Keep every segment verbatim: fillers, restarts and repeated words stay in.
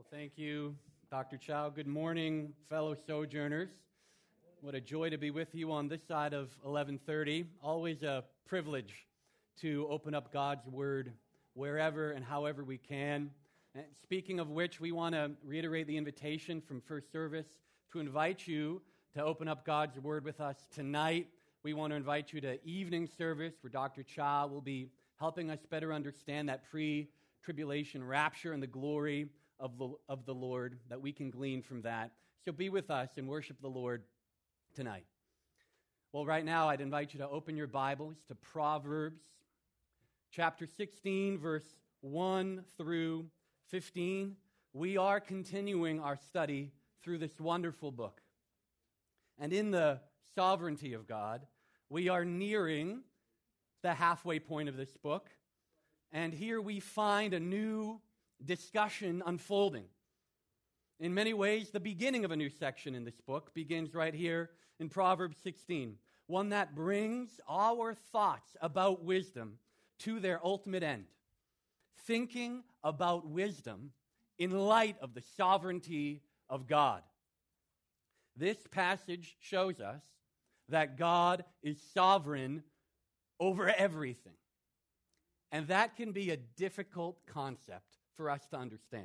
Thank you, Doctor Chow. Good morning, fellow sojourners. What a joy to be with you on this side of eleven thirty. Always a privilege to open up God's Word wherever and however we can. And speaking of which, we want to reiterate the invitation from first service to invite you to open up God's Word with us tonight. We want to invite you to evening service where Doctor Chow will be helping us better understand that pre-tribulation rapture and the glory of the, of the Lord that we can glean from that. So be with us and worship the Lord tonight. Well, right now, I'd invite you to open your Bibles to Proverbs chapter sixteen, verse one through fifteen. We are continuing our study through this wonderful book. And in the sovereignty of God, we are nearing the halfway point of this book. And here we find a new discussion unfolding. In many ways, the beginning of a new section in this book begins right here in Proverbs sixteen, one that brings our thoughts about wisdom to their ultimate end, thinking about wisdom in light of the sovereignty of God. This passage shows us that God is sovereign over everything, and that can be a difficult concept for us to understand.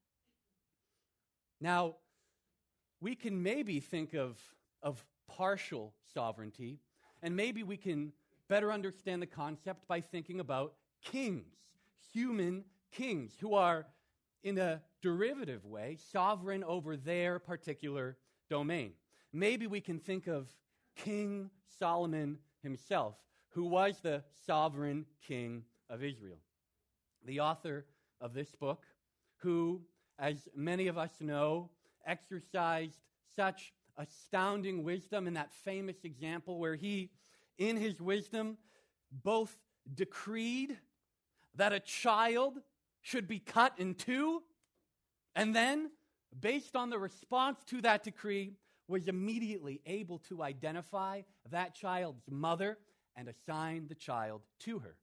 Now, we can maybe think of, of partial sovereignty, and maybe we can better understand the concept by thinking about kings, human kings, who are, in a derivative way, sovereign over their particular domain. Maybe we can think of King Solomon himself, who was the sovereign king of Israel. The author of this book, who, as many of us know, exercised such astounding wisdom in that famous example where he, in his wisdom, both decreed that a child should be cut in two, and then, based on the response to that decree, was immediately able to identify that child's mother and assign the child to her.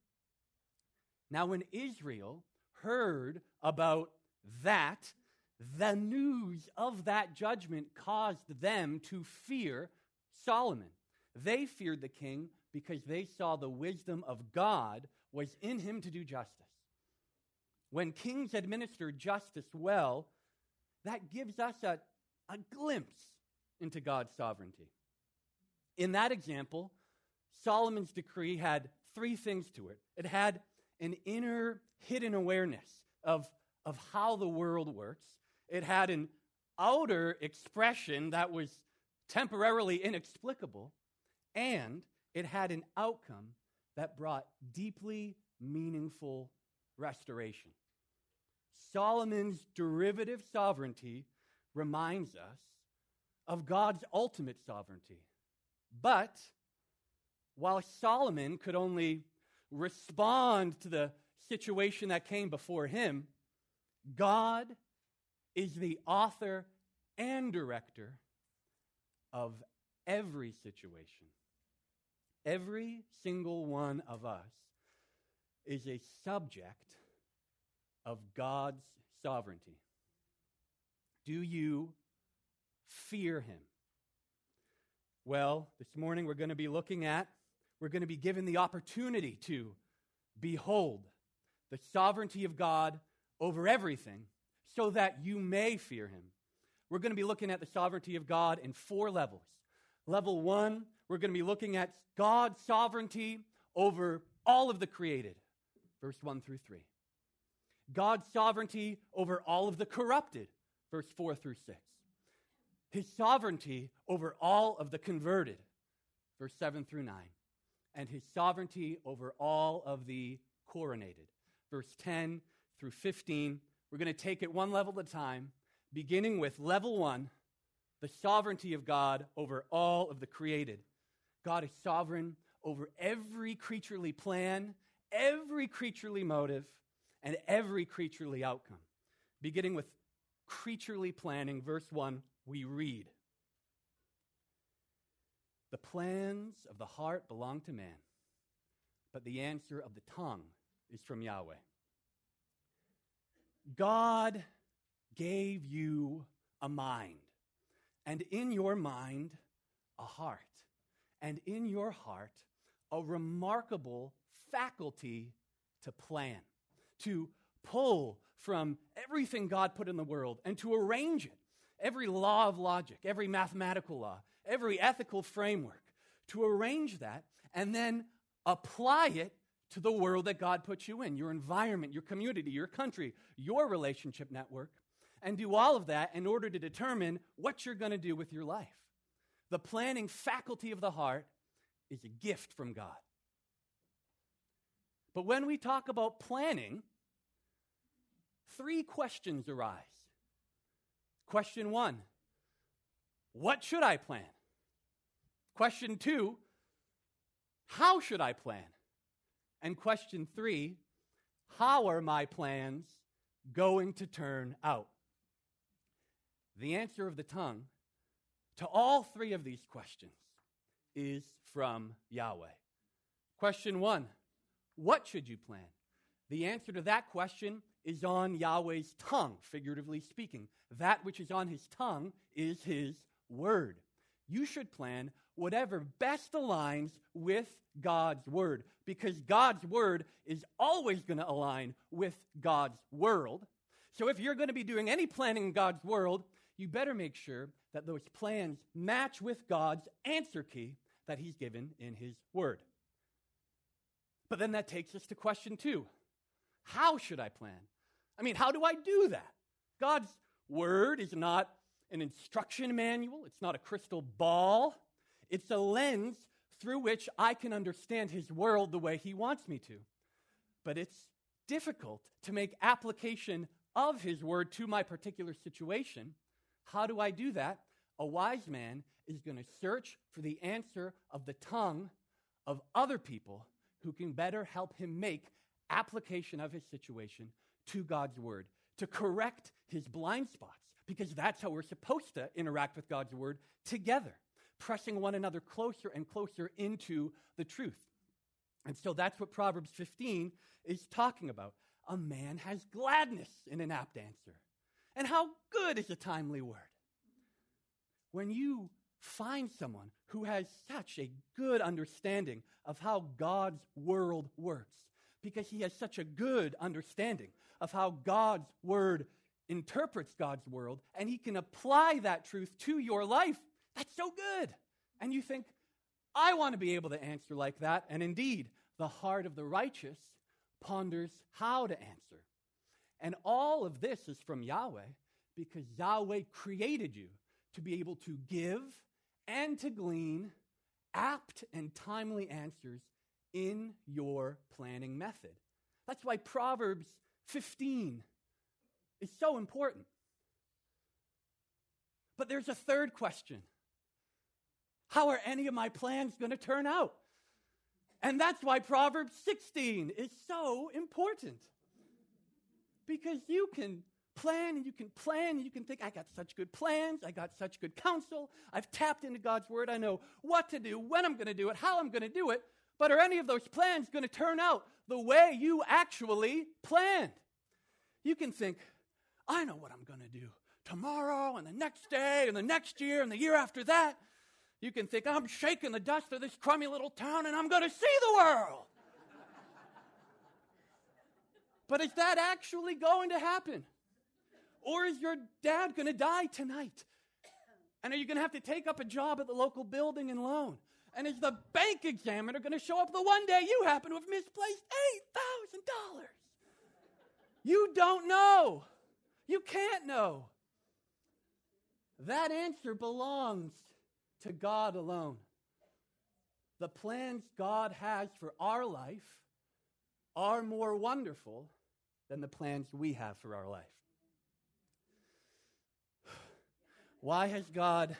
Now, when Israel heard about that, the news of that judgment caused them to fear Solomon. They feared the king because they saw the wisdom of God was in him to do justice. When kings administer justice well, that gives us a, a glimpse into God's sovereignty. In that example, Solomon's decree had three things to it. It had an inner hidden awareness of, of how the world works. It had an outer expression that was temporarily inexplicable, and it had an outcome that brought deeply meaningful restoration. Solomon's derivative sovereignty reminds us of God's ultimate sovereignty. But while Solomon could only respond to the situation that came before him, God is the author and director of every situation. Every single one of us is a subject of God's sovereignty. Do you fear him? Well, this morning we're going to be looking at, we're going to be given the opportunity to behold the sovereignty of God over everything so that you may fear him. We're going to be looking at the sovereignty of God in four levels. Level one, we're going to be looking at God's sovereignty over all of the created, verse one through three. God's sovereignty over all of the corrupted, verse four through six. His sovereignty over all of the converted, verse seven through nine. And his sovereignty over all of the coronated, verse ten through fifteen. We're going to take it one level at a time, beginning with level one, the sovereignty of God over all of the created. God is sovereign over every creaturely plan, every creaturely motive, and every creaturely outcome. Beginning with creaturely planning, verse one, we read, "The plans of the heart belong to man, but the answer of the tongue is from Yahweh." God gave you a mind, and in your mind, a heart, and in your heart, a remarkable faculty to plan, to pull from everything God put in the world and to arrange it, every law of logic, every mathematical law, every ethical framework, to arrange that and then apply it to the world that God put you in, your environment, your community, your country, your relationship network, and do all of that in order to determine what you're going to do with your life. The planning faculty of the heart is a gift from God. But when we talk about planning, three questions arise. Question one, what should I plan? Question two, how should I plan? And question three, how are my plans going to turn out? The answer of the tongue to all three of these questions is from Yahweh. Question one, what should you plan? The answer to that question is on Yahweh's tongue, figuratively speaking. That which is on his tongue is his word. You should plan whatever best aligns with God's word, because God's word is always going to align with God's world. So if you're going to be doing any planning in God's world, you better make sure that those plans match with God's answer key that he's given in his word. But then that takes us to question two. How should I plan? I mean, how do I do that? God's word is not an instruction manual. It's not a crystal ball. It's a lens through which I can understand his world the way he wants me to. But it's difficult to make application of his word to my particular situation. How do I do that? A wise man is going to search for the answer of the tongue of other people who can better help him make application of his situation to God's word, to correct his blind spots, because that's how we're supposed to interact with God's word together, pressing one another closer and closer into the truth. And so that's what Proverbs fifteen is talking about. A man has gladness in an apt answer. And how good is a timely word? When you find someone who has such a good understanding of how God's world works, because he has such a good understanding of how God's word interprets God's world, and he can apply that truth to your life, that's so good. And you think, I want to be able to answer like that. And indeed, the heart of the righteous ponders how to answer. And all of this is from Yahweh, because Yahweh created you to be able to give and to glean apt and timely answers in your planning method. That's why Proverbs fifteen is so important. But there's a third question. How are any of my plans going to turn out? And that's why Proverbs sixteen is so important. Because you can plan and you can plan and you can think, I got such good plans, I got such good counsel, I've tapped into God's word, I know what to do, when I'm going to do it, how I'm going to do it, but are any of those plans going to turn out the way you actually planned? You can think, I know what I'm going to do tomorrow and the next day and the next year and the year after that. You can think, I'm shaking the dust of this crummy little town and I'm going to see the world. But is that actually going to happen? Or is your dad going to die tonight? And are you going to have to take up a job at the local building and loan? And is the bank examiner going to show up the one day you happen to have misplaced eight thousand dollars? You don't know. You can't know. That answer belongs to God alone. The plans God has for our life are more wonderful than the plans we have for our life. Why has God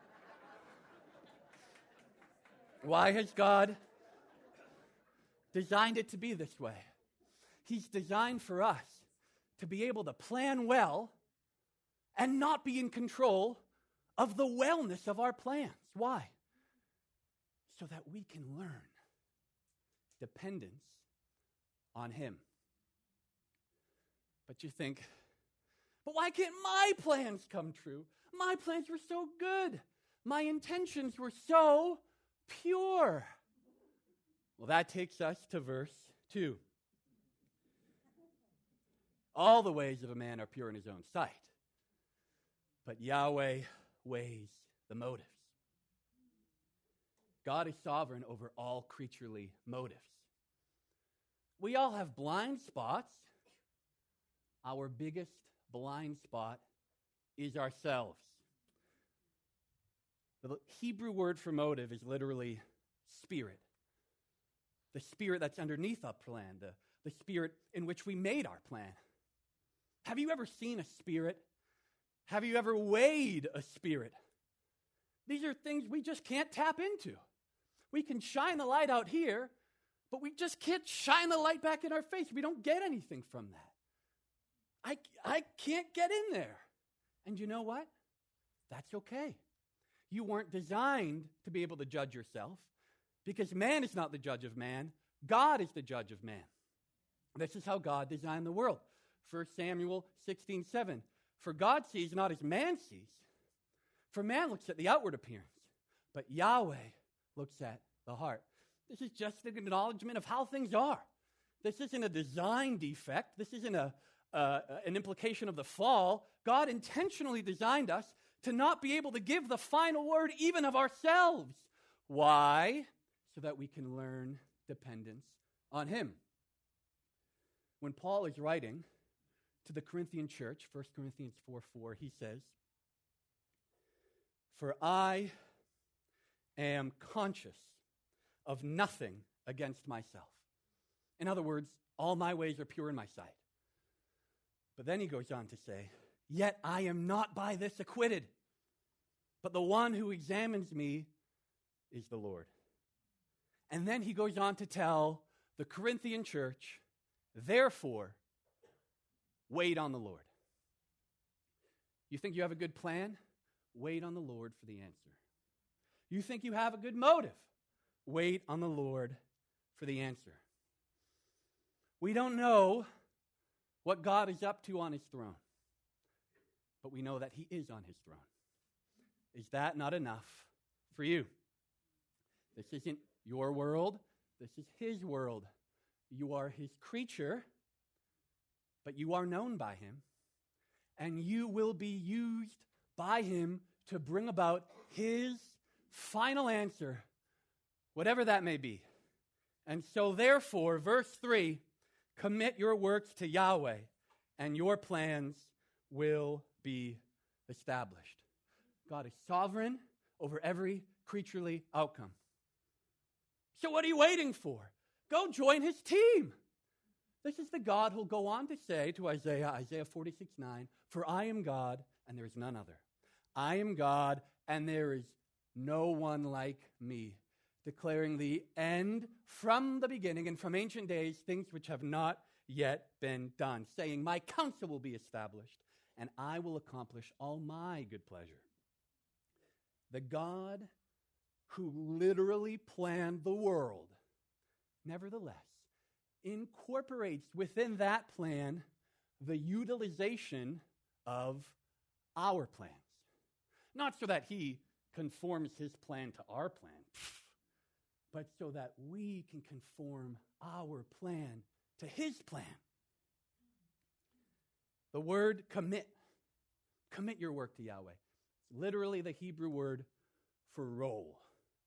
Why has God designed it to be this way? He's designed for us to be able to plan well and not be in control of the wellness of our plans. Why? So that we can learn dependence on Him. But you think, But why can't my plans come true? My plans were so good. My intentions were so pure. Well, that takes us to verse two. All the ways of a man are pure in his own sight, but Yahweh weighs the motives. God is sovereign over all creaturely motives. We all have blind spots. Our biggest blind spot is ourselves. The Hebrew word for motive is literally spirit. The spirit that's underneath our plan, the, the spirit in which we made our plan. Have you ever seen a spirit? Have you ever weighed a spirit? These are things we just can't tap into. We can shine the light out here, but we just can't shine the light back in our face. We don't get anything from that. I, I can't get in there. And you know what? That's okay. You weren't designed to be able to judge yourself, because man is not the judge of man. God is the judge of man. This is how God designed the world. First Samuel sixteen seven. For God sees not as man sees. For man looks at the outward appearance, but Yahweh looks at the heart. This is just an acknowledgement of how things are. This isn't a design defect. This isn't a, uh, an implication of the fall. God intentionally designed us to not be able to give the final word even of ourselves. Why? So that we can learn dependence on Him. When Paul is writing to the Corinthian church, First Corinthians four four, he says, "For I am conscious of nothing against myself." In other words, all my ways are pure in my sight. But then he goes on to say, "Yet I am not by this acquitted, but the one who examines me is the Lord." And then he goes on to tell the Corinthian church, "Therefore, wait on the Lord." You think you have a good plan? Wait on the Lord for the answer. You think you have a good motive? Wait on the Lord for the answer. We don't know what God is up to on His throne, but we know that He is on His throne. Is that not enough for you? This isn't your world. This is His world. You are His creature, but you are known by Him, and you will be used by Him to bring about His final answer, whatever that may be. And so therefore, verse three, commit your works to Yahweh, and your plans will be established. God is sovereign over every creaturely outcome. So what are you waiting for? Go join His team. This is the God who'll go on to say to Isaiah, Isaiah forty-six nine, "For I am God, and there is none other. I am God, and there is no one like me, declaring the end from the beginning and from ancient days, things which have not yet been done, saying, my counsel will be established, and I will accomplish all my good pleasure." The God who literally planned the world, nevertheless, incorporates within that plan the utilization of our plans. Not so that He conforms His plan to our plan, but so that we can conform our plan to His plan. The word commit, commit your work to Yahweh. It's literally the Hebrew word for roll.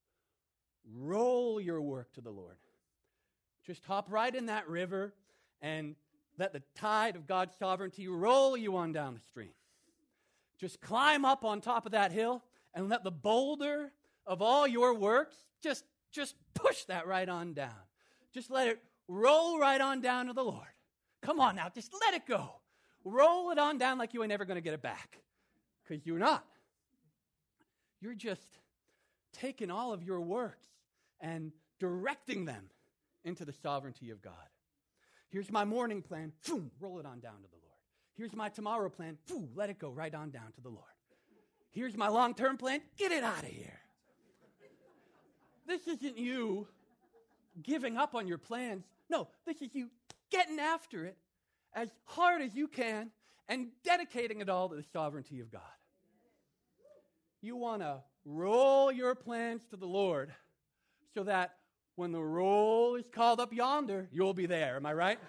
Roll your work to the Lord. Just hop right in that river and let the tide of God's sovereignty roll you on down the stream. Just climb up on top of that hill and let the boulder of all your works just, just push that right on down. Just let it roll right on down to the Lord. Come on now, just let it go. Roll it on down like you ain't never going to get it back. Because you're not. You're just taking all of your works and directing them into the sovereignty of God. Here's my morning plan. Boom, roll it on down to the Lord. Here's my tomorrow plan. Boom, let it go right on down to the Lord. Here's my long-term plan. Get it out of here. This isn't you giving up on your plans. No, this is you getting after it as hard as you can and dedicating it all to the sovereignty of God. You want to roll your plans to the Lord so that when the roll is called up yonder, you'll be there. Am I right?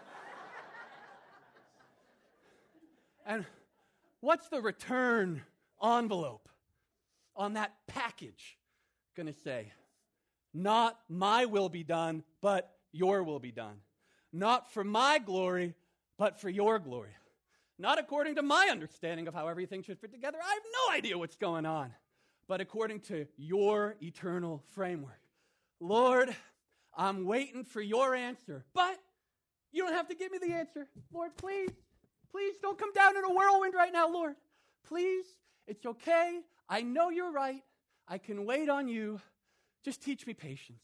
And what's the return envelope on that package going to say? Not my will be done, but your will be done. Not for my glory, but for your glory. Not according to my understanding of how everything should fit together. I have no idea what's going on. But according to your eternal framework. Lord, I'm waiting for your answer. But you don't have to give me the answer. Lord, please, please don't come down in a whirlwind right now, Lord. Please, it's okay. I know you're right. I can wait on you. Just teach me patience.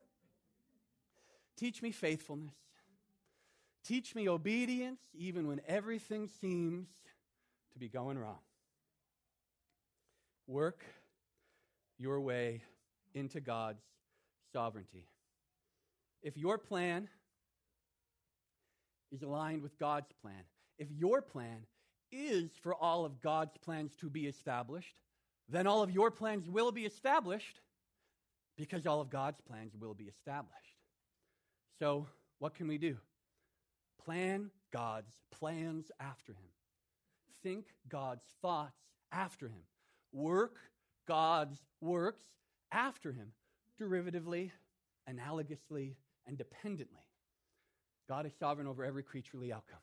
Teach me faithfulness. Teach me obedience even when everything seems to be going wrong. Work your way into God's sovereignty. If your plan is aligned with God's plan, if your plan is for all of God's plans to be established, then all of your plans will be established because all of God's plans will be established. So, what can we do? Plan God's plans after him. Think God's thoughts after him. Work God's works after him, derivatively, analogously, and dependently. God is sovereign over every creaturely outcome.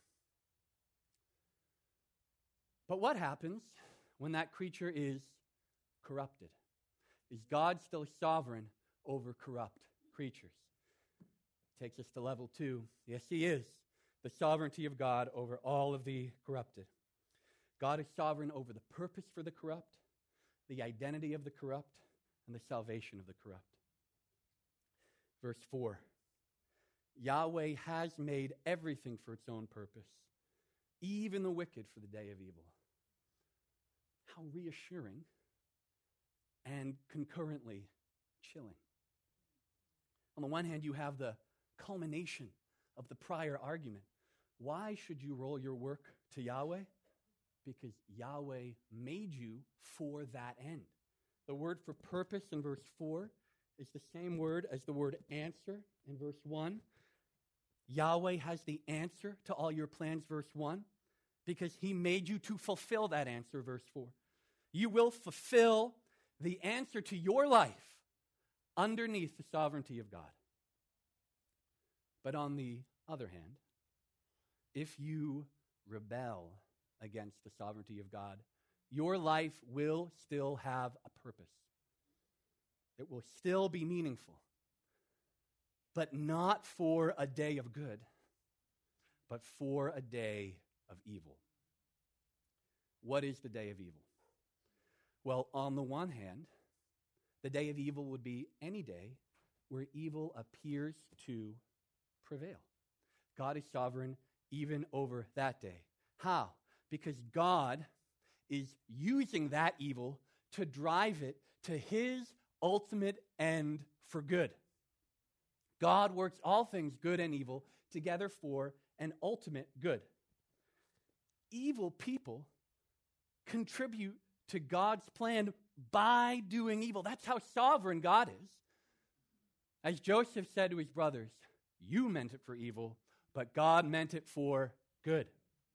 But what happens when that creature is corrupted? Is God still sovereign over corrupt creatures? Takes us to level two. Yes, he is. The sovereignty of God over all of the corrupted. God is sovereign over the purpose for the corrupt, the identity of the corrupt, and the salvation of the corrupt. Verse four. Yahweh has made everything for its own purpose, even the wicked for the day of evil. How reassuring and concurrently chilling. On the one hand, you have the culmination of the prior argument. Why should you roll your work to Yahweh? Because Yahweh made you for that end. The word for purpose in verse four is the same word as the word answer in verse one. Yahweh has the answer to all your plans, verse one, because he made you to fulfill that answer, verse four. You will fulfill the answer to your life underneath the sovereignty of God. But on the other hand, if you rebel against the sovereignty of God, your life will still have a purpose. It will still be meaningful, but not for a day of good, but for a day of evil. What is the day of evil? Well, on the one hand, the day of evil would be any day where evil appears to prevail. God is sovereign even over that day. How? Because God is using that evil to drive it to his ultimate end for good. God works all things, good and evil, together for an ultimate good. Evil people contribute to God's plan by doing evil. That's how sovereign God is. As Joseph said to his brothers, you meant it for evil, but God meant it for good.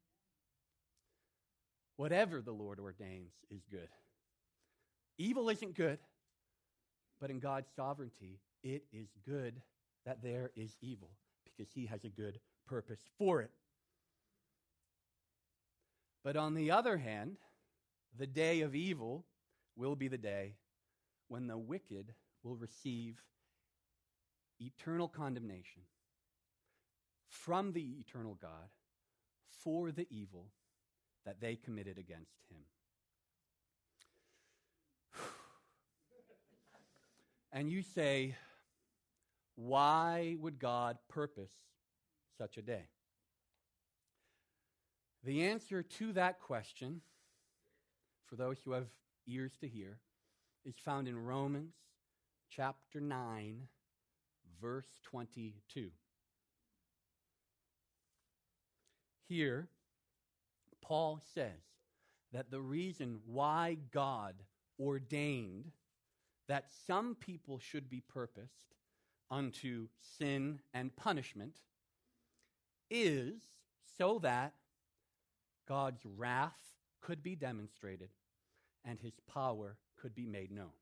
Whatever the Lord ordains is good. Evil isn't good, but in God's sovereignty, it is good that there is evil because he has a good purpose for it. But on the other hand, the day of evil will be the day when the wicked will receive eternal condemnation from the eternal God for the evil that they committed against him. And you say, why would God purpose such a day? The answer to that question, for those who have ears to hear, is found in Romans chapter nine, verse twenty-two. Here, Paul says that the reason why God ordained that some people should be purposed unto sin and punishment is so that God's wrath could be demonstrated and his power could be made known.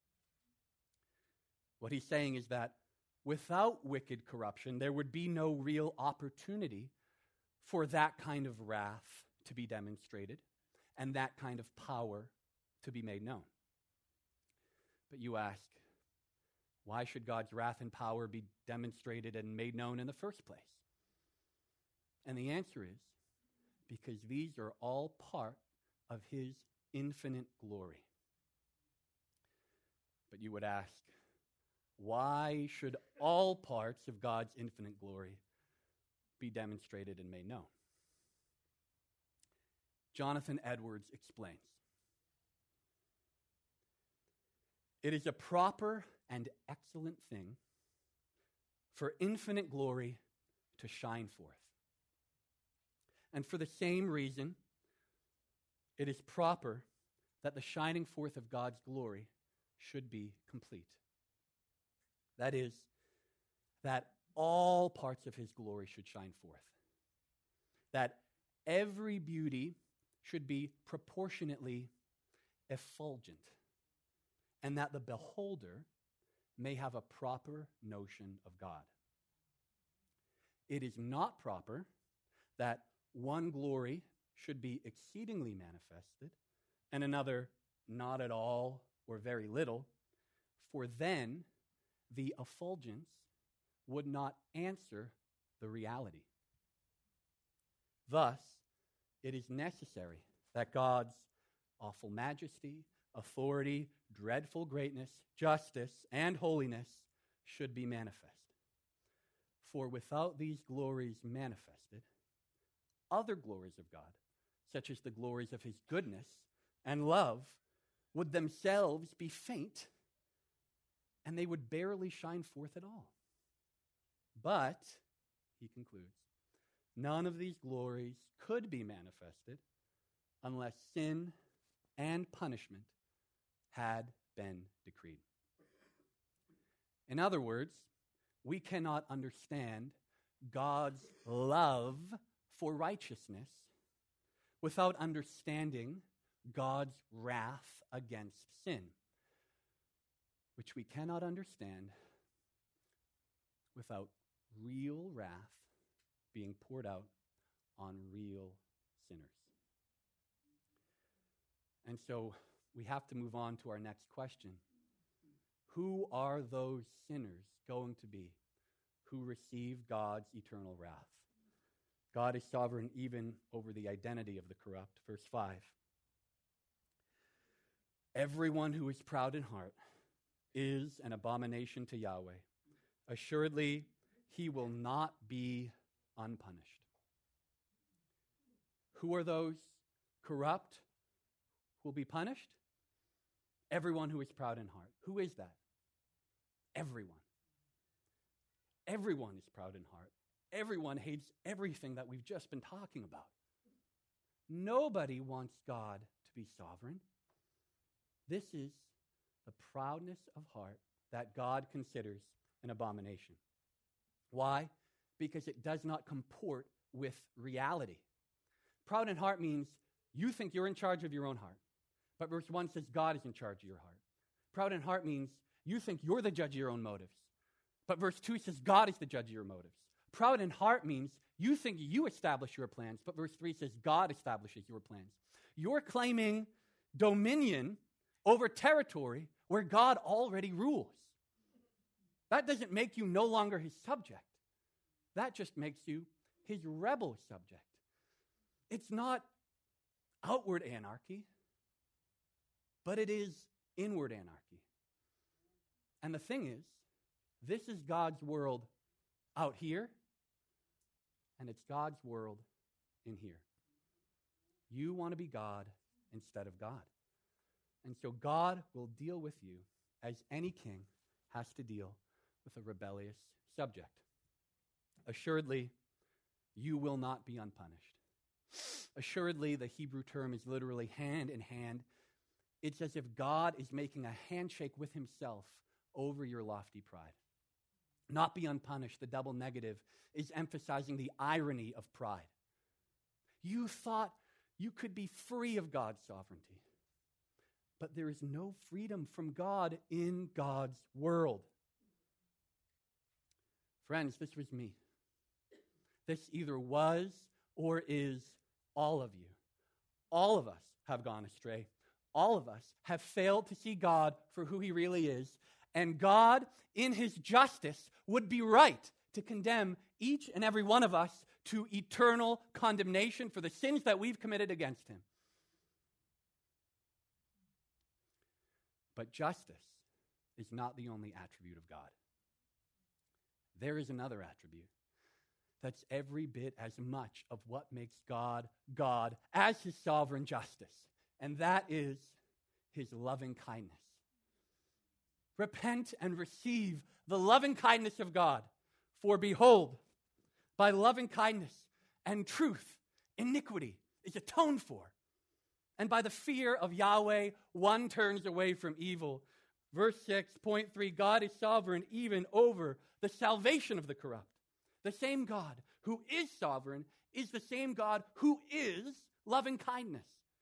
What he's saying is that without wicked corruption, there would be no real opportunity for that kind of wrath to be demonstrated and that kind of power to be made known. But you ask, why should God's wrath and power be demonstrated and made known in the first place? And the answer is, because these are all part of his infinite glory. But you would ask, why should all parts of God's infinite glory be demonstrated and made known? Jonathan Edwards explains. It is a proper and excellent thing for infinite glory to shine forth. And for the same reason, it is proper that the shining forth of God's glory should be complete. That is, that all parts of his glory should shine forth. That every beauty should be proportionately effulgent, and that the beholder may have a proper notion of God. It is not proper that one glory should be exceedingly manifested and another not at all or very little, for then the effulgence would not answer the reality. Thus, it is necessary that God's awful majesty, authority, dreadful greatness, justice, and holiness should be manifest. For without these glories manifested, other glories of God, such as the glories of his goodness and love, would themselves be faint, and they would barely shine forth at all. But, he concludes, none of these glories could be manifested unless sin and punishment had been decreed. In other words, we cannot understand God's love for righteousness without understanding God's wrath against sin, which we cannot understand without real wrath being poured out on real sinners. And so we have to move on to our next question. Who are those sinners going to be who receive God's eternal wrath? God is sovereign even over the identity of the corrupt. Verse five. Everyone who is proud in heart is an abomination to Yahweh. Assuredly, he will not be unpunished. Who are those corrupt who will be punished? Everyone who is proud in heart. Who is that? Everyone. Everyone is proud in heart. Everyone hates everything that we've just been talking about. Nobody wants God to be sovereign. This is the proudness of heart that God considers an abomination. Why? Because it does not comport with reality. Proud in heart means you think you're in charge of your own heart. But verse one says God is in charge of your heart. Proud in heart means you think you're the judge of your own motives. But verse two says God is the judge of your motives. Proud in heart means you think you establish your plans, but verse three says God establishes your plans. You're claiming dominion over territory where God already rules. That doesn't make you no longer his subject. That just makes you his rebel subject. It's not outward anarchy, but it is inward anarchy. And the thing is, this is God's world out here, and it's God's world in here. You want to be God instead of God. And so God will deal with you as any king has to deal with a rebellious subject. Assuredly, you will not be unpunished. Assuredly, the Hebrew term is literally hand in hand. It's as if God is making a handshake with himself over your lofty pride. Not be unpunished, the double negative, is emphasizing the irony of pride. You thought you could be free of God's sovereignty, but there is no freedom from God in God's world. Friends, this was me. This either was or is all of you. All of us have gone astray. All of us have failed to see God for who he really is. And God, in his justice, would be right to condemn each and every one of us to eternal condemnation for the sins that we've committed against him. But justice is not the only attribute of God. There is another attribute that's every bit as much of what makes God God as his sovereign justice, and that is his loving kindness. Repent and receive the loving kindness of God, for behold, by loving kindness and truth, iniquity is atoned for, and by the fear of Yahweh, one turns away from evil. Verse six, point three, God is sovereign even over the salvation of the corrupt. The same God who is sovereign is the same God who is loving kindness.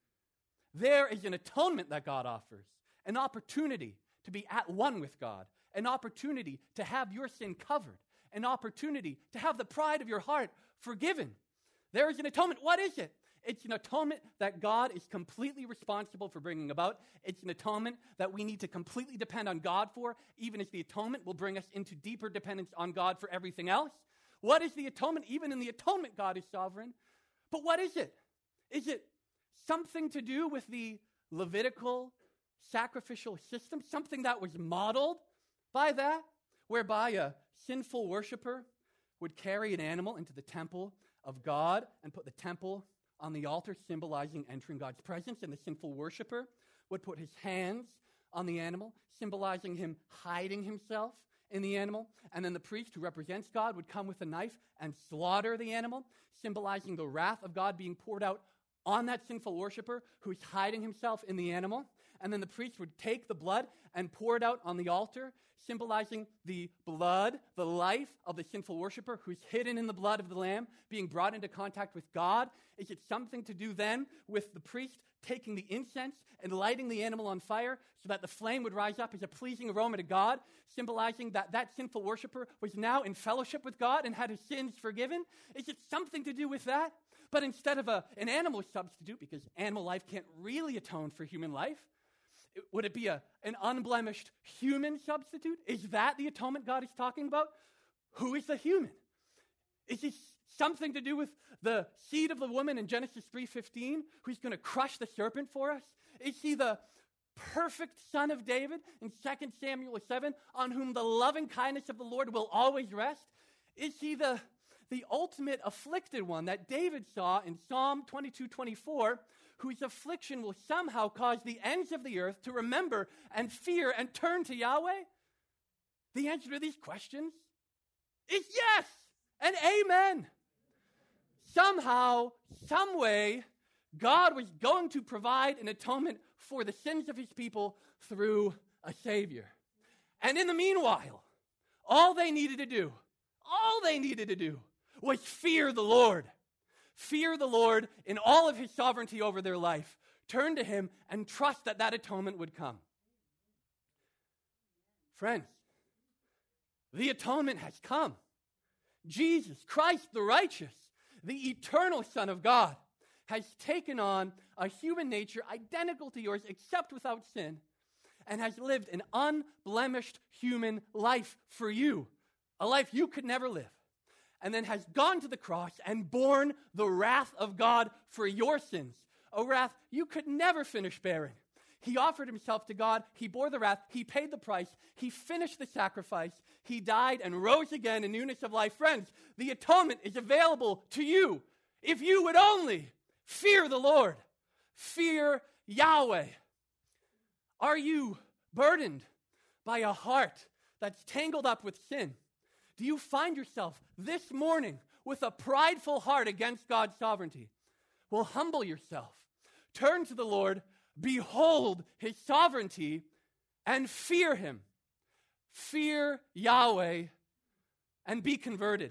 There is an atonement that God offers, an opportunity to be at one with God, an opportunity to have your sin covered, an opportunity to have the pride of your heart forgiven. There is an atonement. What is it? It's an atonement that God is completely responsible for bringing about. It's an atonement that we need to completely depend on God for, even as the atonement will bring us into deeper dependence on God for everything else. What is the atonement? Even in the atonement, God is sovereign. But what is it? Is it something to do with the Levitical sacrificial system, something that was modeled by that, whereby a sinful worshiper would carry an animal into the temple of God and put the temple on the altar, symbolizing entering God's presence, and the sinful worshiper would put his hands on the animal, symbolizing him hiding himself in the animal, and then the priest who represents God would come with a knife and slaughter the animal, symbolizing the wrath of God being poured out on that sinful worshiper who is hiding himself in the animal. And then the priest would take the blood and pour it out on the altar, symbolizing the blood, the life of the sinful worshiper who's hidden in the blood of the lamb, being brought into contact with God. Is it something to do then with the priest taking the incense and lighting the animal on fire so that the flame would rise up as a pleasing aroma to God, symbolizing that that sinful worshiper was now in fellowship with God and had his sins forgiven? Is it something to do with that? But instead of a, an animal substitute, because animal life can't really atone for human life, would it be a, an unblemished human substitute? Is that the atonement God is talking about? Who is the human? Is this something to do with the seed of the woman in Genesis three fifteen, who's going to crush the serpent for us? Is he the perfect son of David in Second Samuel seven, on whom the loving kindness of the Lord will always rest? Is he the, the ultimate afflicted one that David saw in Psalm twenty-two twenty-four, whose affliction will somehow cause the ends of the earth to remember and fear and turn to Yahweh? The answer to these questions is yes and amen. Somehow, some way, God was going to provide an atonement for the sins of his people through a Savior. And in the meanwhile, all they needed to do, all they needed to do was fear the Lord. Fear the Lord in all of his sovereignty over their life. Turn to him and trust that that atonement would come. Friends, the atonement has come. Jesus Christ the righteous, the eternal Son of God, has taken on a human nature identical to yours except without sin, and has lived an unblemished human life for you, a life you could never live, and then has gone to the cross and borne the wrath of God for your sins, a wrath you could never finish bearing. He offered himself to God. He bore the wrath. He paid the price. He finished the sacrifice. He died and rose again in newness of life. Friends, the atonement is available to you if you would only fear the Lord. Fear Yahweh. Are you burdened by a heart that's tangled up with sin? Do you find yourself this morning with a prideful heart against God's sovereignty? Well, humble yourself. Turn to the Lord, behold his sovereignty, and fear him. Fear Yahweh and be converted.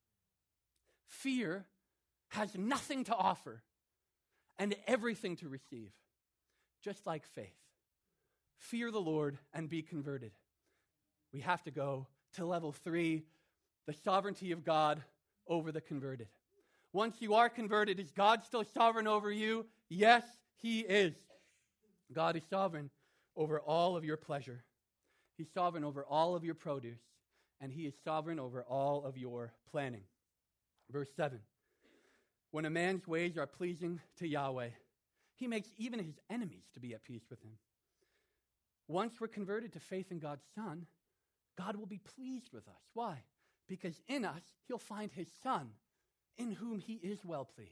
Fear has nothing to offer and everything to receive, just like faith. Fear the Lord and be converted. We have to go to level three, the sovereignty of God over the converted. Once you are converted, is God still sovereign over you? Yes, he is. God is sovereign over all of your pleasure. He's sovereign over all of your produce, and he is sovereign over all of your planning. Verse seven, when a man's ways are pleasing to Yahweh, he makes even his enemies to be at peace with him. Once we're converted to faith in God's Son, God will be pleased with us. Why? Because in us, he'll find his Son, in whom he is well pleased.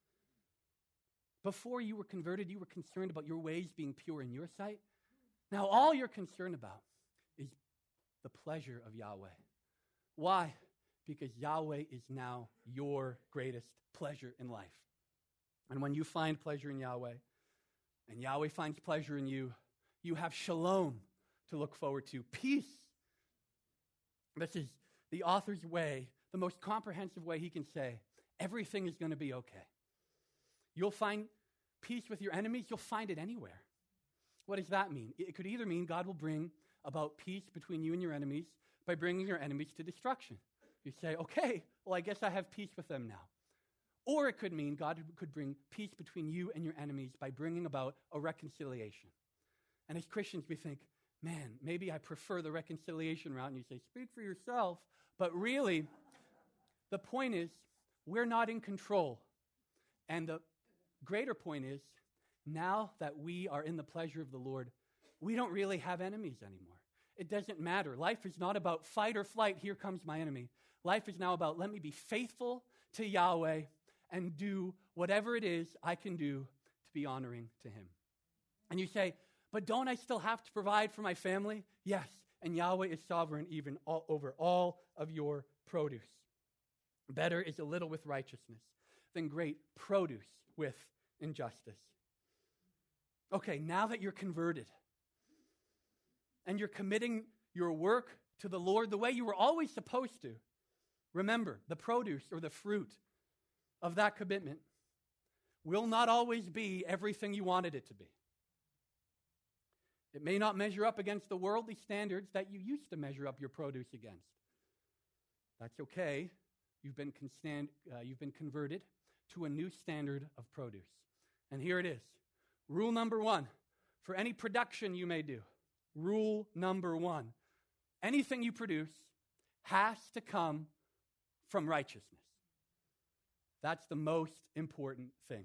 Before you were converted, you were concerned about your ways being pure in your sight. Now all you're concerned about is the pleasure of Yahweh. Why? Because Yahweh is now your greatest pleasure in life. And when you find pleasure in Yahweh, and Yahweh finds pleasure in you, you have shalom to look forward to, peace. This is the author's way, the most comprehensive way he can say, everything is going to be okay. You'll find peace with your enemies. You'll find it anywhere. What does that mean? It could either mean God will bring about peace between you and your enemies by bringing your enemies to destruction. You say, okay, well, I guess I have peace with them now. Or it could mean God could bring peace between you and your enemies by bringing about a reconciliation. And as Christians, we think, man, maybe I prefer the reconciliation route. And you say, speak for yourself. But really, the point is, we're not in control. And the greater point is, now that we are in the pleasure of the Lord, we don't really have enemies anymore. It doesn't matter. Life is not about fight or flight, here comes my enemy. Life is now about, let me be faithful to Yahweh and do whatever it is I can do to be honoring to him. And you say, but don't I still have to provide for my family? Yes, and Yahweh is sovereign even all, over all of your produce. Better is a little with righteousness than great produce with injustice. Okay, now that you're converted and you're committing your work to the Lord the way you were always supposed to, remember, the produce or the fruit of that commitment will not always be everything you wanted it to be. It may not measure up against the worldly standards that you used to measure up your produce against. That's okay. You've been, constand, uh, you've been converted to a new standard of produce. And here it is. Rule number one, for any production you may do. Rule number one, anything you produce has to come from righteousness. That's the most important thing.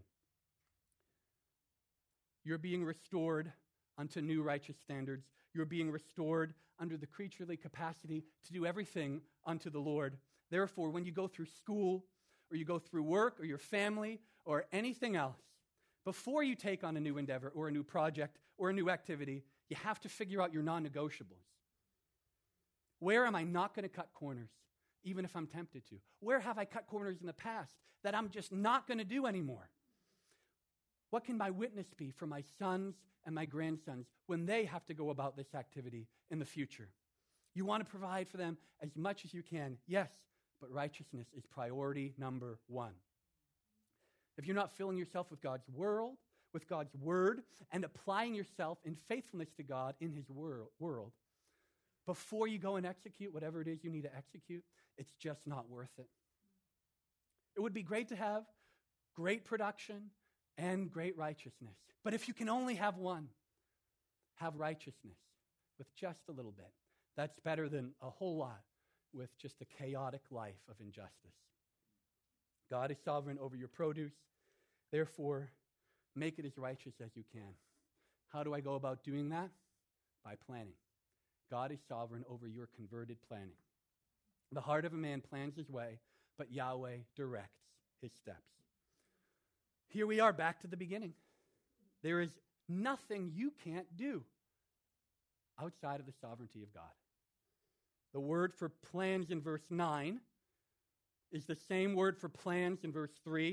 You're being restored unto new righteous standards. You're being restored under the creaturely capacity to do everything unto the Lord. Therefore, when you go through school, or you go through work, or your family, or anything else, before you take on a new endeavor, or a new project, or a new activity, you have to figure out your non-negotiables. Where am I not going to cut corners, even if I'm tempted to? Where have I cut corners in the past that I'm just not going to do anymore? What can my witness be for my sons and my grandsons when they have to go about this activity in the future? You want to provide for them as much as you can, yes, but righteousness is priority number one. If you're not filling yourself with God's world, with God's word, and applying yourself in faithfulness to God in his wor- world, before you go and execute whatever it is you need to execute, it's just not worth it. It would be great to have great production and great righteousness. But if you can only have one, have righteousness with just a little bit. That's better than a whole lot with just a chaotic life of injustice. God is sovereign over your produce. Therefore, make it as righteous as you can. How do I go about doing that? By planning. God is sovereign over your converted planning. The heart of a man plans his way, but Yahweh directs his steps. Here we are back to the beginning. There is nothing you can't do outside of the sovereignty of God. The word for plans in verse nine is the same word for plans in verse three.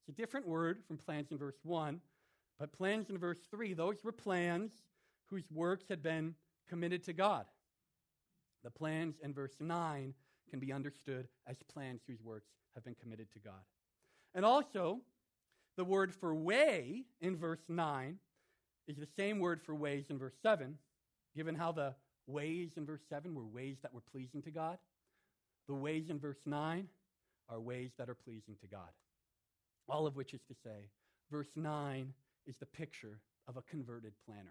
It's a different word from plans in verse one, but plans in verse three, those were plans whose works had been committed to God. The plans in verse nine can be understood as plans whose works have been committed to God. And also, the word for way in verse nine is the same word for ways in verse seven, given how the ways in verse seven were ways that were pleasing to God. The ways in verse nine are ways that are pleasing to God. All of which is to say, verse nine is the picture of a converted planner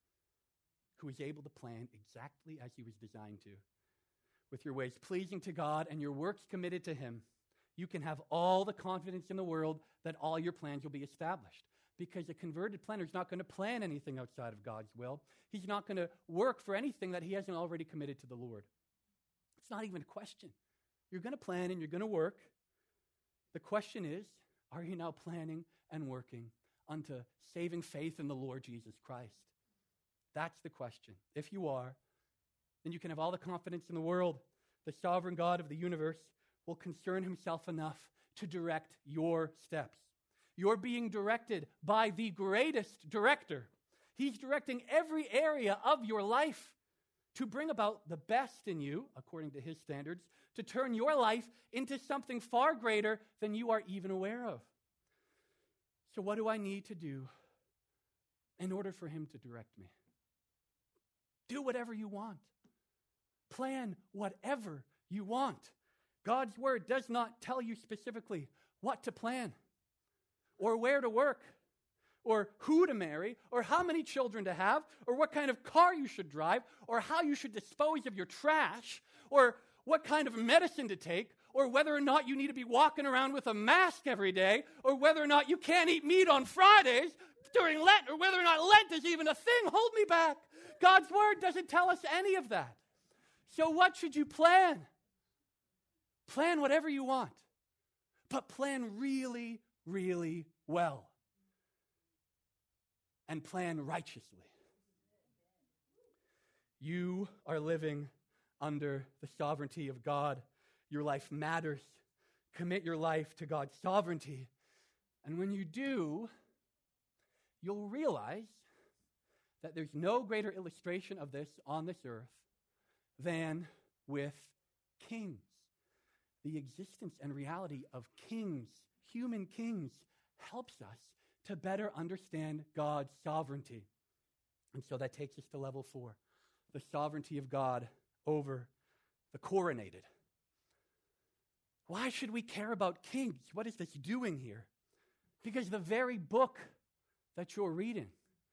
who is able to plan exactly as he was designed to. With your ways pleasing to God and your works committed to him, you can have all the confidence in the world that all your plans will be established. Because a converted planner is not going to plan anything outside of God's will. He's not going to work for anything that he hasn't already committed to the Lord. It's not even a question. You're going to plan and you're going to work. The question is, are you now planning and working unto saving faith in the Lord Jesus Christ? That's the question. If you are, then you can have all the confidence in the world. The sovereign God of the universe will concern himself enough to direct your steps. You're being directed by the greatest director. He's directing every area of your life to bring about the best in you, according to his standards, to turn your life into something far greater than you are even aware of. So what do I need to do in order for him to direct me? Do whatever you want. Plan whatever you want. God's word does not tell you specifically what to plan, or where to work, or who to marry, or how many children to have, or what kind of car you should drive, or how you should dispose of your trash, or what kind of medicine to take, or whether or not you need to be walking around with a mask every day, or whether or not you can't eat meat on Fridays during Lent, or whether or not Lent is even a thing. Hold me back. God's word doesn't tell us any of that. So what should you plan? Plan whatever you want, but plan really, really well. And plan righteously. You are living under the sovereignty of God. Your life matters. Commit your life to God's sovereignty. And when you do, you'll realize that there's no greater illustration of this on this earth than with kings. The existence and reality of kings, human kings, helps us to better understand God's sovereignty. And so that takes us to level four, the sovereignty of God over the coronated. Why should we care about kings? What is this doing here? Because the very book that you're reading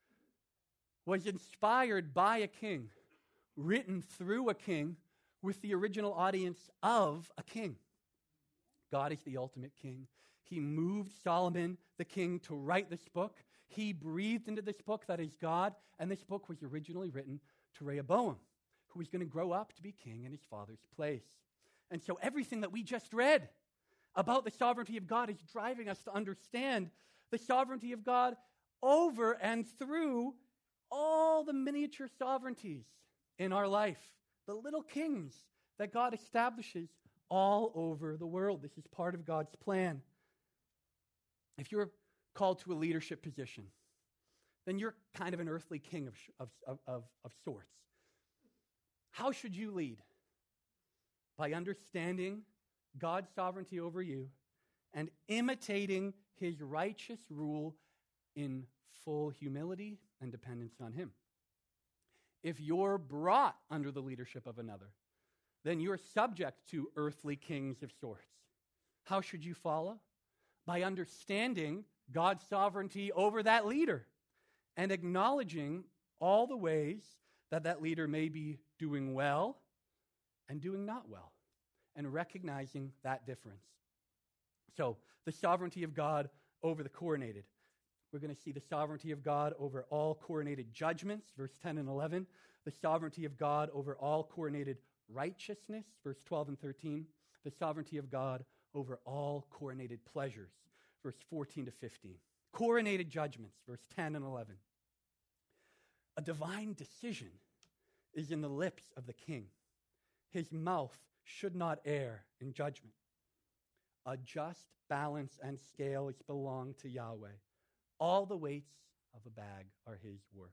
was inspired by a king, written through a king, with the original audience of a king. God is the ultimate king. He moved Solomon, the king, to write this book. He breathed into this book that is God, and this book was originally written to Rehoboam, who was going to grow up to be king in his father's place. And so everything that we just read about the sovereignty of God is driving us to understand the sovereignty of God over and through all the miniature sovereignties in our life, the little kings that God establishes all over the world. This is part of God's plan. If you're called to a leadership position, then you're kind of an earthly king of, of, of, of sorts. How should you lead? By understanding God's sovereignty over you and imitating his righteous rule in full humility and dependence on him. If you're brought under the leadership of another, then you're subject to earthly kings of sorts. How should you follow? By understanding God's sovereignty over that leader and acknowledging all the ways that that leader may be doing well and doing not well, and recognizing that difference. So, the sovereignty of God over the coronated. We're going to see the sovereignty of God over all coronated judgments, verse ten and eleven. The sovereignty of God over all coronated righteousness, verse twelve and thirteen. The sovereignty of God over all coronated pleasures, verse fourteen to fifteen. Coronated judgments, verse ten and eleven. A divine decision is in the lips of the king. His mouth should not err in judgment. A just balance and scale which belong to Yahweh. All the weights of a bag are his work.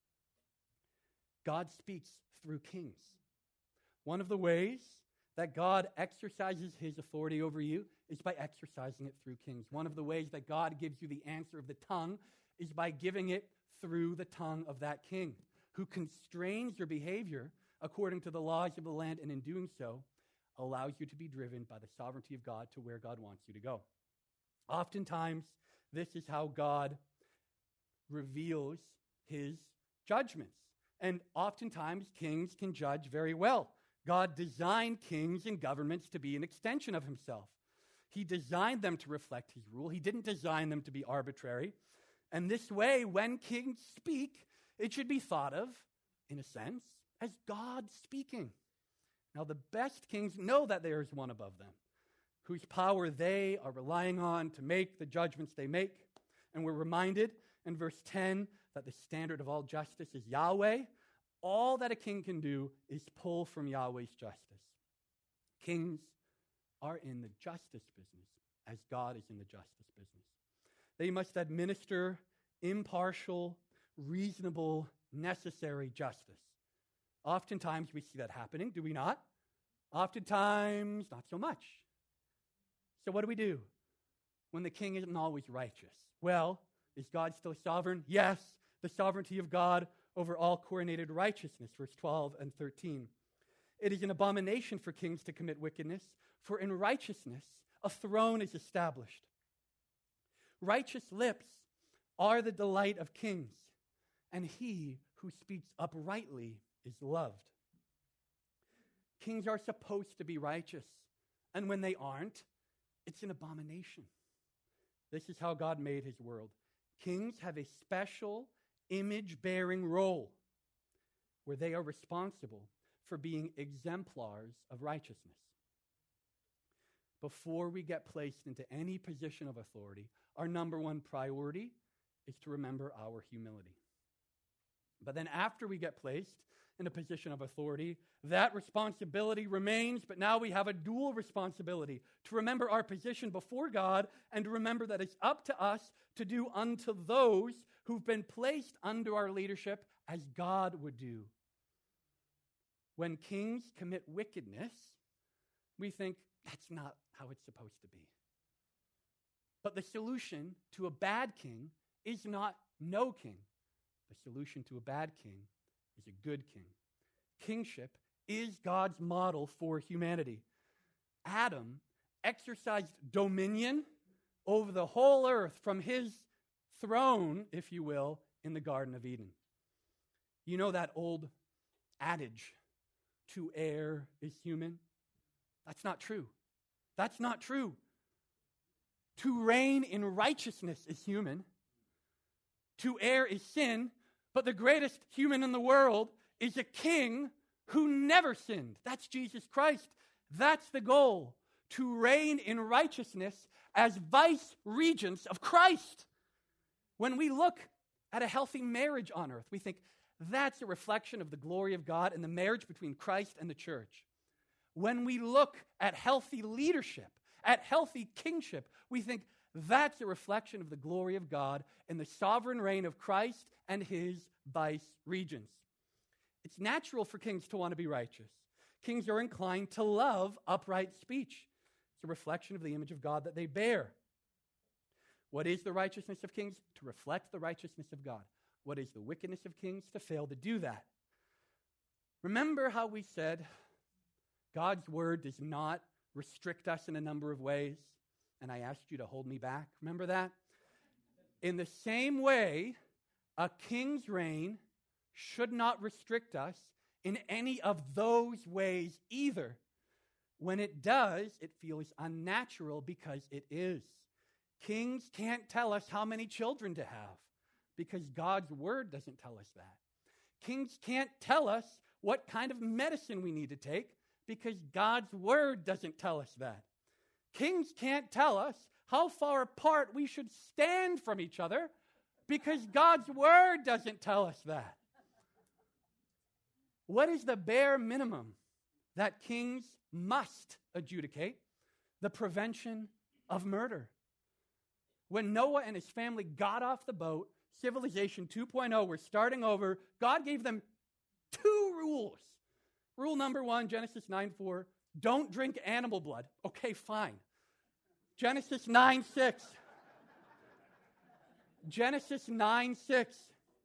God speaks through kings. One of the ways that God exercises his authority over you is by exercising it through kings. One of the ways that God gives you the answer of the tongue is by giving it through the tongue of that king, who constrains your behavior according to the laws of the land, and in doing so, allows you to be driven by the sovereignty of God to where God wants you to go. Oftentimes, this is how God reveals his judgments. And oftentimes, kings can judge very well. God designed kings and governments to be an extension of himself. He designed them to reflect his rule. He didn't design them to be arbitrary. And this way, when kings speak, it should be thought of, in a sense, as God speaking. Now, the best kings know that there is one above them, whose power they are relying on to make the judgments they make. And we're reminded in verse ten that the standard of all justice is Yahweh. All that a king can do is pull from Yahweh's justice. Kings are in the justice business as God is in the justice business. They must administer impartial, reasonable, necessary justice. Oftentimes we see that happening, do we not? Oftentimes, not so much. So what do we do when the king isn't always righteous? Well, is God still sovereign? Yes, the sovereignty of God over all coronated righteousness, verse twelve and thirteen. It is an abomination for kings to commit wickedness, for in righteousness a throne is established. Righteous lips are the delight of kings, and he who speaks uprightly is loved. Kings are supposed to be righteous, and when they aren't, it's an abomination. This is how God made his world. Kings have a special image-bearing role where they are responsible for being exemplars of righteousness. Before we get placed into any position of authority, our number one priority is to remember our humility. But then after we get placed in a position of authority, that responsibility remains, but now we have a dual responsibility to remember our position before God and to remember that it's up to us to do unto those who've been placed under our leadership as God would do. When kings commit wickedness, we think that's not how it's supposed to be. But the solution to a bad king is not no king. The solution to a bad king is a good king. Kingship is God's model for humanity. Adam exercised dominion over the whole earth from his throne, if you will, in the Garden of Eden. You know that old adage, to err is human? That's not true. That's not true. To reign in righteousness is human. To err is sin. But the greatest human in the world is a king who never sinned. That's Jesus Christ. That's the goal, to reign in righteousness as vice regents of Christ. When we look at a healthy marriage on earth, we think that's a reflection of the glory of God and the marriage between Christ and the church. When we look at healthy leadership, at healthy kingship, we think that's a reflection of the glory of God and the sovereign reign of Christ and his vice regents. It's natural for kings to want to be righteous. Kings are inclined to love upright speech. It's a reflection of the image of God that they bear. What is the righteousness of kings? To reflect the righteousness of God. What is the wickedness of kings? To fail to do that. Remember how we said God's word does not restrict us in a number of ways, and I asked you to hold me back. Remember that? In the same way, a king's reign should not restrict us in any of those ways either. When it does, it feels unnatural because it is. Kings can't tell us how many children to have because God's word doesn't tell us that. Kings can't tell us what kind of medicine we need to take because God's word doesn't tell us that. Kings can't tell us how far apart we should stand from each other because God's word doesn't tell us that. What is the bare minimum that kings must adjudicate? The prevention of murder. When Noah and his family got off the boat, civilization two point oh, we're starting over, God gave them two rules. Rule number one, Genesis nine four, don't drink animal blood. Okay, fine. Genesis nine six. Genesis nine six.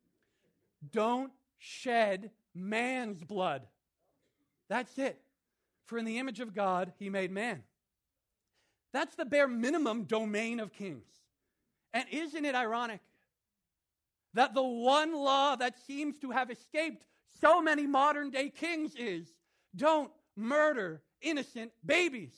Don't shed man's blood. That's it. For in the image of God, he made man. That's the bare minimum domain of kings. And isn't it ironic that the one law that seems to have escaped so many modern day kings is don't murder innocent babies?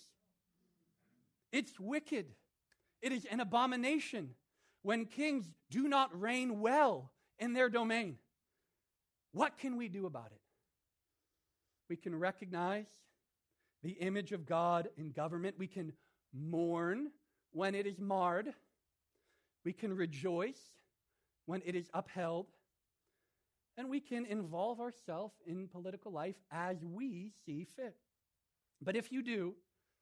It's wicked. It is an abomination when kings do not reign well in their domain. What can we do about it? We can recognize the image of God in government. We can mourn when it is marred. We can rejoice when it is upheld. And we can involve ourselves in political life as we see fit. But if you do,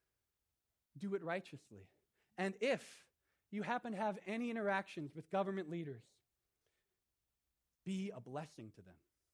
do it righteously. And if you happen to have any interactions with government leaders, be a blessing to them.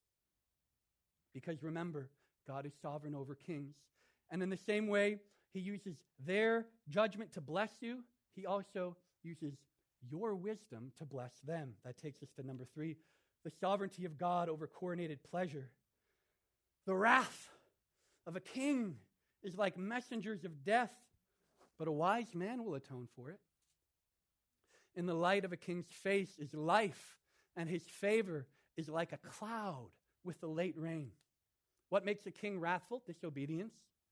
Because remember, God is sovereign over kings. And in the same way, he uses their judgment to bless you, he also uses your wisdom to bless them. That takes us to number three, the sovereignty of God over coronated pleasure. The wrath of a king is like messengers of death, but a wise man will atone for it. In the light of a king's face is life, and his favor is like a cloud with the late rain. What makes a king wrathful? Disobedience.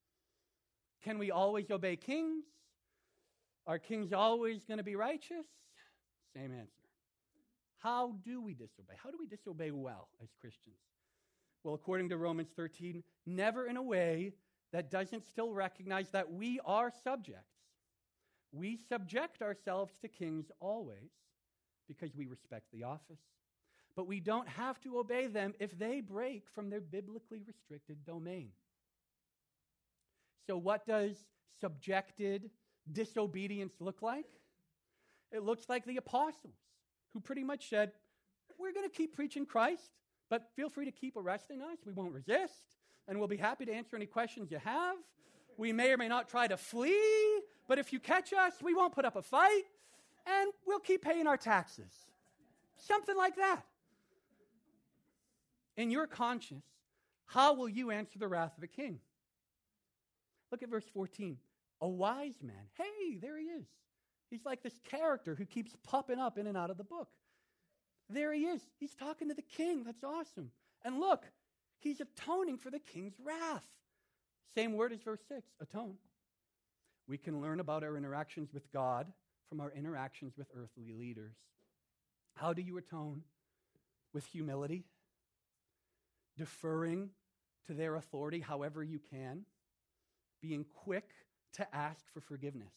Can we always obey kings? Are kings always going to be righteous? Same answer. How do we disobey? How do we disobey well as Christians? Well, according to Romans thirteen, never in a way that doesn't still recognize that we are subjects. We subject ourselves to kings always because we respect the office. But we don't have to obey them if they break from their biblically restricted domain. So what does subjected disobedience look like? It looks like the apostles, who pretty much said, we're going to keep preaching Christ, but feel free to keep arresting us. We won't resist, and we'll be happy to answer any questions you have. We may or may not try to flee, but if you catch us, we won't put up a fight, and we'll keep paying our taxes. Something like that. In your conscience, how will you answer the wrath of a king? Look at verse fourteen. A wise man. Hey, there he is. He's like this character who keeps popping up in and out of the book. There he is. He's talking to the king. That's awesome. And look, he's atoning for the king's wrath. Same word as verse six, atone. We can learn about our interactions with God from our interactions with earthly leaders. How do you atone? With humility, deferring to their authority however you can, being quick to ask for forgiveness,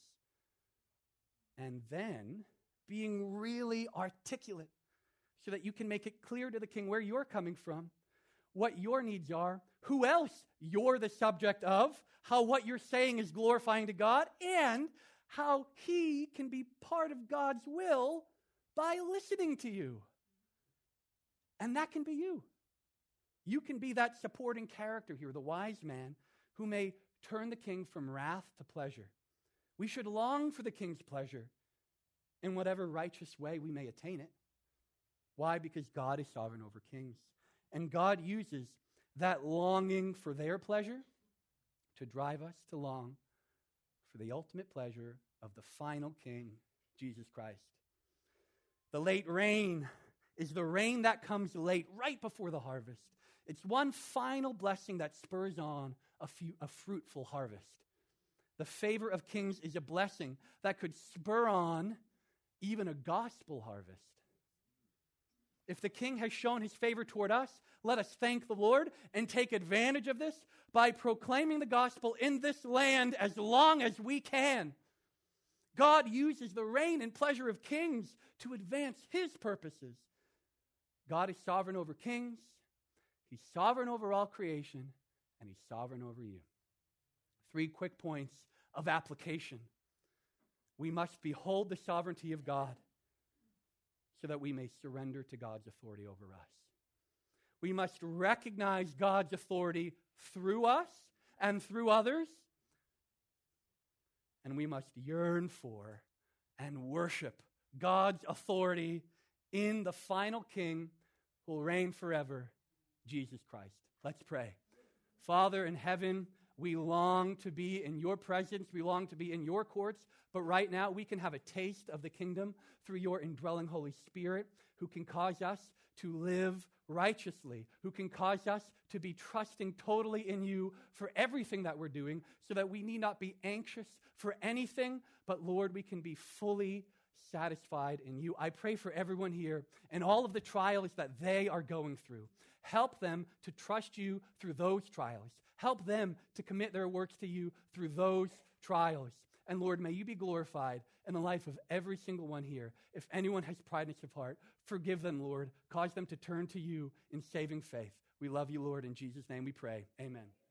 and then being really articulate so that you can make it clear to the king where you're coming from, what your needs are, who else you're the subject of, how what you're saying is glorifying to God, and how he can be part of God's will by listening to you. And that can be you. You can be that supporting character here, the wise man who may turn the king from wrath to pleasure. We should long for the king's pleasure in whatever righteous way we may attain it. Why? Because God is sovereign over kings. And God uses that longing for their pleasure to drive us to long for the ultimate pleasure of the final king, Jesus Christ. The late rain is the rain that comes late, right before the harvest. It's one final blessing that spurs on a, few, a fruitful harvest. The favor of kings is a blessing that could spur on even a gospel harvest. If the king has shown his favor toward us, let us thank the Lord and take advantage of this by proclaiming the gospel in this land as long as we can. God uses the reign and pleasure of kings to advance his purposes. God is sovereign over kings, he's sovereign over all creation, and he's sovereign over you. Three quick points of application. we must behold the sovereignty of God so that we may surrender to God's authority over us. We must recognize God's authority through us and through others, and we must yearn for and worship God's authority in the final King who will reign forever, Jesus Christ. Let's pray. Father in heaven, we long to be in your presence. We long to be in your courts. But right now, we can have a taste of the kingdom through your indwelling Holy Spirit, who can cause us to live righteously, who can cause us to be trusting totally in you for everything that we're doing, so that we need not be anxious for anything, but Lord, we can be fully satisfied in you. I pray for everyone here and all of the trials that they are going through. Help them to trust you through those trials. Help them to commit their works to you through those trials. And Lord, may you be glorified in the life of every single one here. If anyone has prideness of heart, forgive them, Lord. Cause them to turn to you in saving faith. We love you, Lord. In Jesus' name we pray. Amen.